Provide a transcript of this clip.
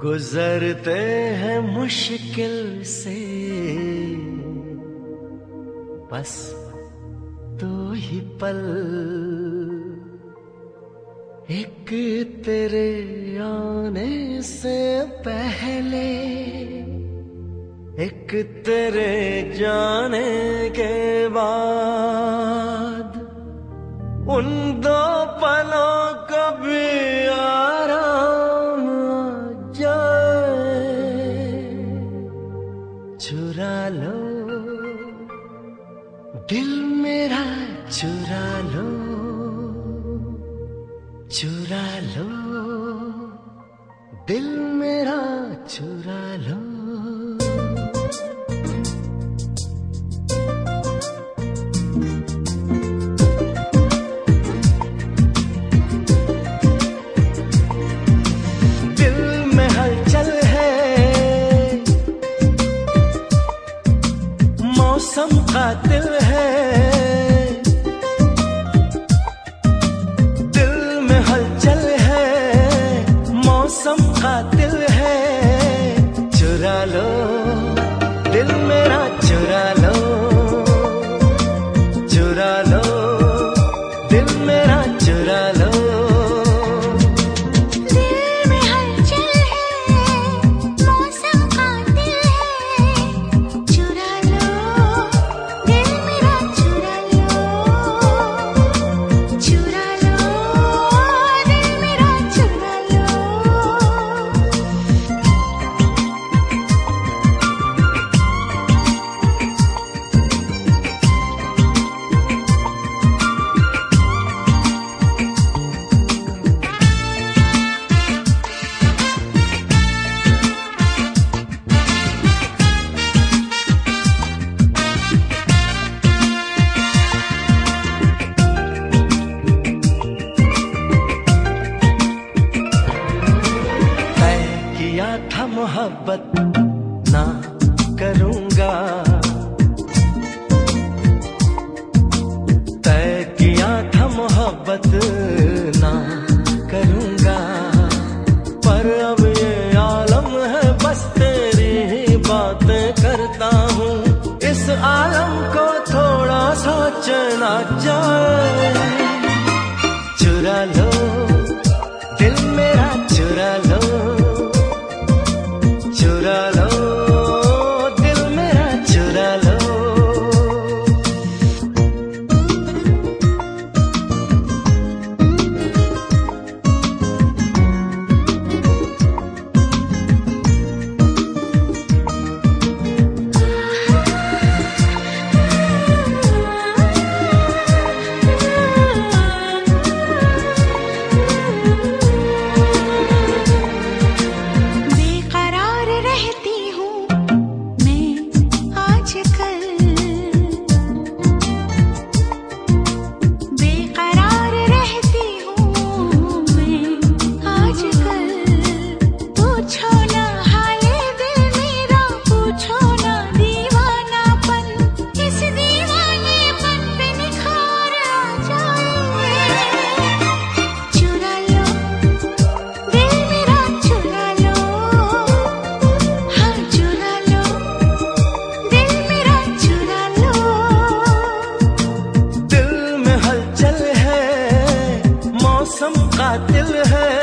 गुजरते हैं मुश्किल से बस दो ही पल, एक तेरे आने से पहले, एक तेरे जाने के बाद। उन दो पलों का भी आराम आ जाए। चुरा लो दिल मेरा, चुरा लो, चुरा लो दिल मेरा, चुरा लो। दिल में हलचल है, मौसम कातिल है। दिल में हलचल है, मौसम कातिल है। चुरा लो दिल मेरा, चुरा लो, चुरा लो दिल मेरा, चुरा लो। था मोहब्बत ना करूंगा, तय किया था मोहब्बत ना करूंगा। पर अब ये आलम है, बस तेरी ही बातें करता हूँ। इस आलम को थोड़ा सोचना चाहिए। चुरा लो दिल मेरा, चुरा लो, चुरा लो दिल मेरा, चुरा लो। मौसम कातिल है,